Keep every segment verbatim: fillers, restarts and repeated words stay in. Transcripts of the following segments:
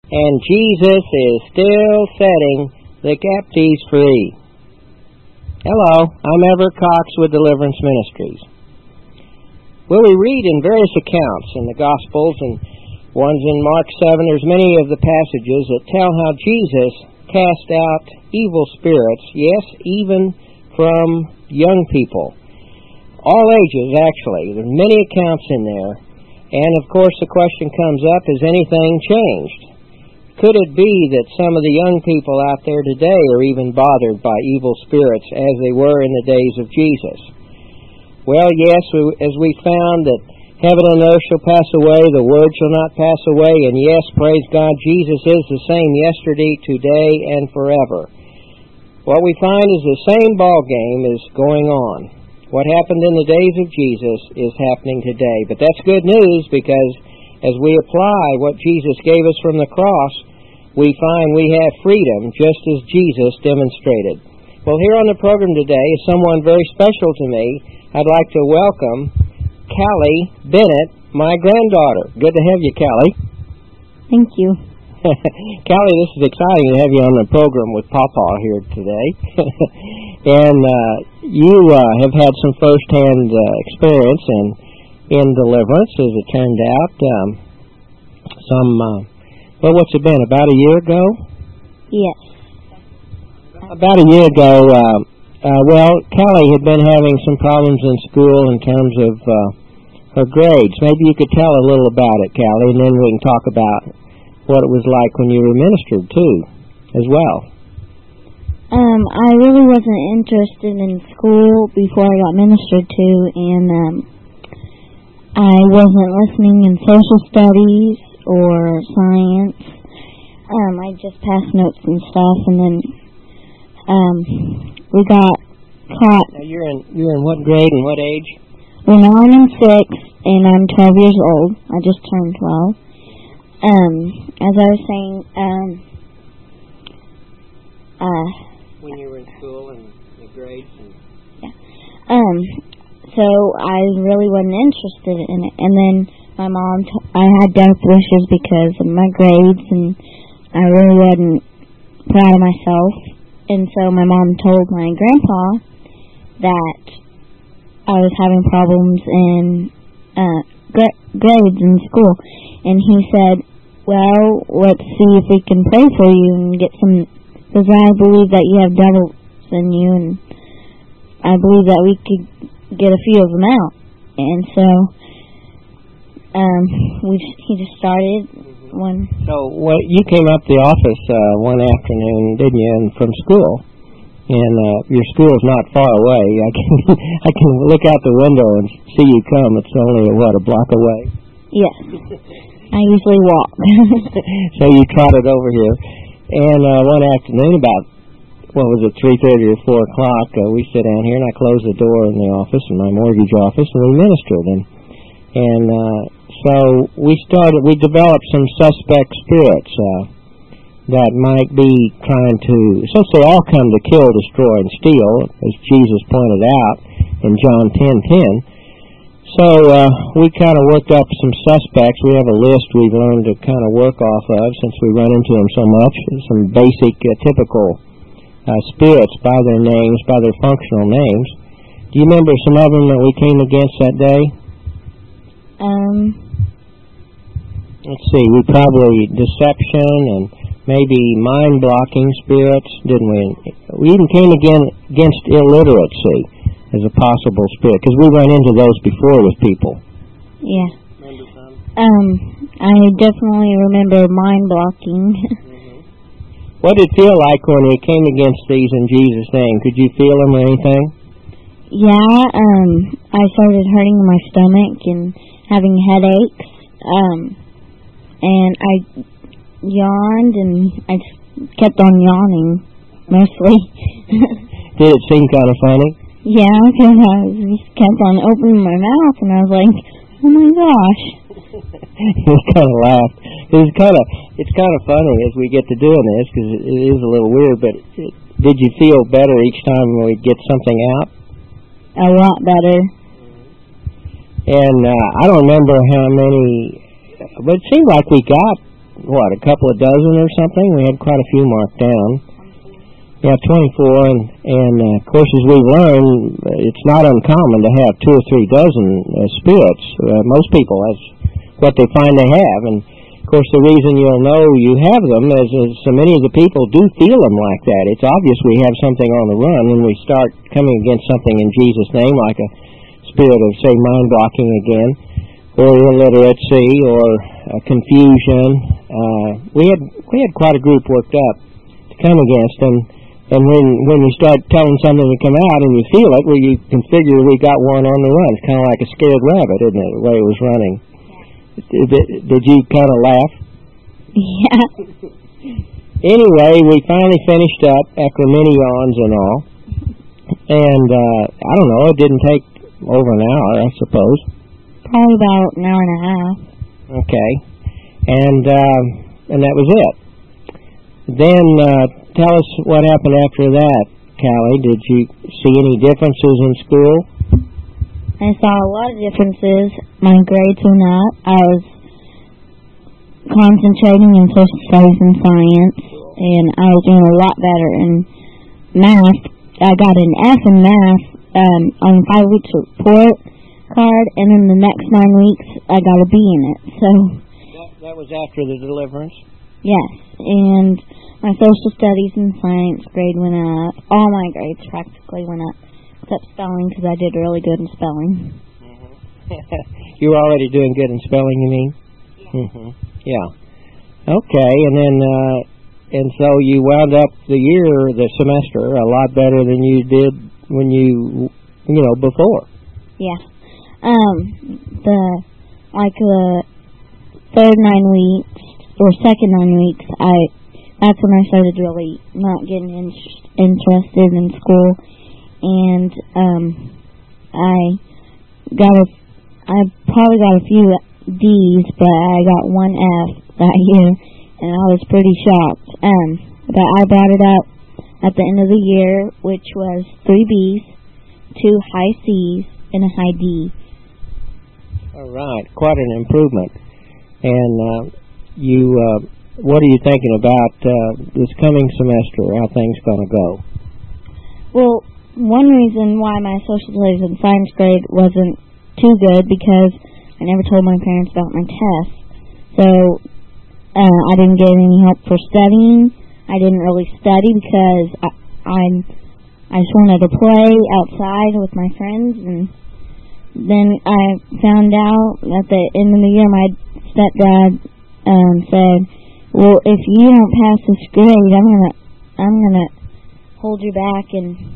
and Jesus is still setting the captives free. Hello, I'm Everett Cox with Deliverance Ministries. Well, we read in various accounts in the Gospels, and one's in Mark seven, there's many of the passages that tell how Jesus cast out evil spirits, yes, even from young people. All ages, actually. There's many accounts in there. And, of course, the question comes up, has anything changed? Could it be that some of the young people out there today are even bothered by evil spirits as they were in the days of Jesus? Well, yes, as we found that heaven and earth shall pass away, the word shall not pass away, and yes, praise God, Jesus is the same yesterday, today, and forever. What we find is the same ball game is going on. What happened in the days of Jesus is happening today. But that's good news, because as we apply what Jesus gave us from the cross, we find we have freedom, just as Jesus demonstrated. Well, here on the program today is someone very special to me. I'd like to welcome Callie Bennett, my granddaughter. Good to have you, Callie. Thank you. Callie, this is exciting to have you on the program with Papa here today. and uh, you uh, have had some first-hand uh, experience in, in deliverance, as it turned out. Um, some, uh, well, what's it been, about a year ago? Yes. About a year ago, uh, uh, well, Callie had been having some problems in school in terms of uh, her grades. Maybe you could tell a little about it, Callie, and then we can talk about what it was like when you were ministered, too, as well. Um, I really wasn't interested in school before I got ministered to, and um, I wasn't listening in social studies or science. Um, I just passed notes and stuff, and then um, we got caught. Now you're in you're in what grade and what age? Well, now I'm in sixth, and I'm twelve years old. I just turned twelve. Um, as I was saying, um, uh, when you were in school and the grades, and yeah, um, so I really wasn't interested in it. And then my mom, t- I had death wishes because of my grades, and I really wasn't proud of myself. And so my mom told my grandpa that I was having problems in uh, gra- grades in school, and he said, well, let's see if we can pray for you and get some, because I believe that you have devils in you, and I believe that we could get a few of them out. And so um, we he just started one. So well, you came up to the office uh, one afternoon, didn't you, and from school, and uh, your school is not far away. I can I can look out the window and see you come. It's only, what, a block away? Yes. I usually walk. So you trotted over here. And uh, one afternoon, about, what was it, three thirty or four o'clock, uh, we sit down here, and I closed the door in the office, in my mortgage office, and we ministered. And, and uh, so we started, we developed some suspect spirits uh, that might be trying to, since they all come to kill, destroy, and steal, as Jesus pointed out in John ten ten. So uh, we kind of worked up some suspects. We have a list we've learned to kind of work off of since we run into them so much. Some basic, uh, typical uh, spirits by their names, by their functional names. Do you remember some of them that we came against that day? Um. Let's see. We probably deception and maybe mind-blocking spirits, didn't we? We even came again against illiteracy as a possible spirit, because we ran into those before with people. Yeah. Remember some? Um, I definitely remember mind blocking. Mm-hmm. What did it feel like when we came against these in Jesus' name? Could you feel them or anything? Yeah, um, I started hurting my stomach and having headaches. Um, and I yawned, and I just kept on yawning, mostly. Did it seem kind of funny? Yeah, because I just kept on opening my mouth, and I was like, oh my gosh. He kind of laughed. It was kind of, it's kind of funny as we get to doing this, because it, it is a little weird, but it, did you feel better each time when we get something out? A lot better. And uh, I don't remember how many, but it seemed like we got what, a couple of dozen or something? We had quite a few marked down. Yeah, twenty-four, and, and uh, of course, as we've learned, it's not uncommon to have two or three dozen uh, spirits. Uh, most people, that's what they find they have, and of course, the reason you'll know you have them is, is so many of the people do feel them like that. It's obvious we have something on the run when we start coming against something in Jesus' name, like a spirit of, say, mind-blocking again, or illiteracy, or uh, confusion. Uh, we had we had quite a group worked up to come against, and and when when you start telling something to come out and you feel it, well, you can figure we got one on the run. It's kind of like a scared rabbit, isn't it, the way it was running? Did, did you kind of laugh? Yeah. Anyway, we finally finished up after many yawns and all, and uh, I don't know, it didn't take over an hour, I suppose. Probably about an hour and a half. Okay, and um, and that was it. Then uh, tell us what happened after that, Callie. Did you see any differences in school? I saw a lot of differences. My grades went up. I was concentrating in social studies and science, and I was doing a lot better in math. I got an F in math um, on a five weeks report card, and then the next nine weeks I got a B in it. So that, that was after the deliverance? Yes, and my social studies and science grade went up. All my grades practically went up. Except spelling, because I did really good in spelling. Mm-hmm. You were already doing good in spelling, you mean? Yeah. Mm-hmm. Yeah. Okay, and then, uh, and so you wound up the year, the semester, a lot better than you did when you, you know, before. Yeah. Um, the, like the third nine weeks, or second nine weeks, I, that's when I started really not getting in, interested in school. And um, I got a, I probably got a few D's, but I got one F that year, and I was pretty shocked. Um, but I brought it up at the end of the year, which was three B's, two high C's, and a high D. All right, quite an improvement. And uh, you, uh, what are you thinking about uh, this coming semester? How things going to go? Well, one reason why my social studies and science grade wasn't too good because I never told my parents about my test. So uh, I didn't get any help for studying. I didn't really study because I, I'm I just wanted to play outside with my friends. And then I found out at the end of the year, my stepdad um, said, "Well, if you don't pass this grade, I'm gonna I'm gonna hold you back and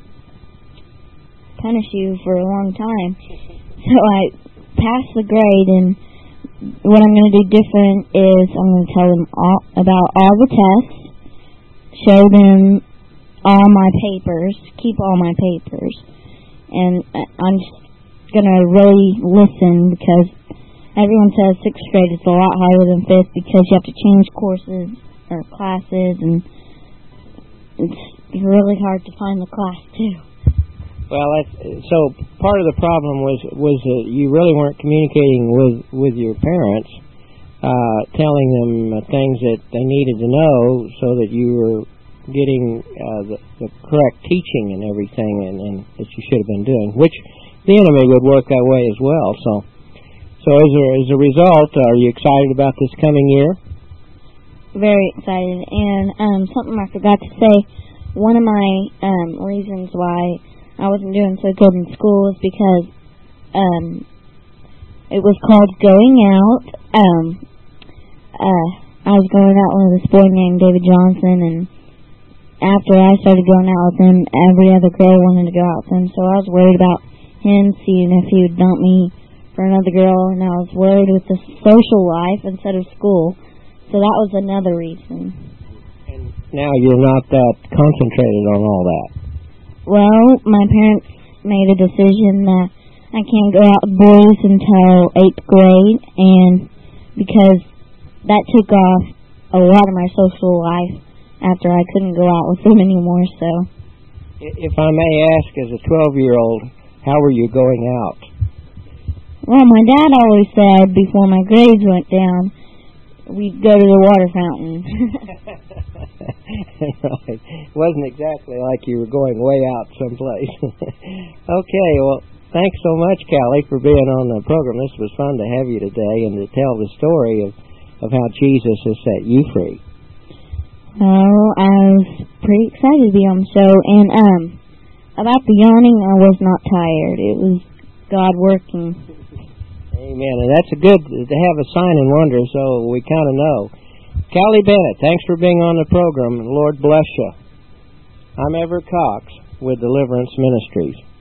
punish you for a long time." So I passed the grade, and what I'm going to do different is I'm going to tell them all about all the tests, show them all my papers, keep all my papers, and I'm just going to really listen because everyone says sixth grade is a lot higher than fifth because you have to change courses or classes, and it's really hard to find the class too. Well, that's, so part of the problem was was that you really weren't communicating with with your parents, uh, telling them uh, things that they needed to know, so that you were getting uh, the, the correct teaching and everything, and, and that you should have been doing. Which the enemy would work that way as well. So, so as a as a result, are you excited about this coming year? Very excited, and um, something I forgot to say. One of my um, reasons why I wasn't doing so good in school is because um, it was called going out. Um, uh, I was going out with this boy named David Johnson, and after I started going out with him, every other girl wanted to go out with him, so I was worried about him, seeing if he would dump me for another girl, and I was worried with the social life instead of school, so that was another reason. And now you're not that concentrated on all that. Well, my parents made a decision that I can't go out with boys until eighth grade, and because that took off a lot of my social life after I couldn't go out with them anymore, so. If I may ask, as a twelve-year-old, how were you going out? Well, my dad always said before my grades went down, we'd go to the water fountain. Right. It wasn't exactly like you were going way out someplace. Okay, well, thanks so much, Callie, for being on the program. This was fun to have you today and to tell the story of, of how Jesus has set you free. Well, I was pretty excited to be on the show, and um, about the yawning, I was not tired. It was God working. Amen, and that's a good to have a sign and wonder, so we kind of know. Callie Bennett, thanks for being on the program, and Lord bless you. I'm Everett Cox with Deliverance Ministries.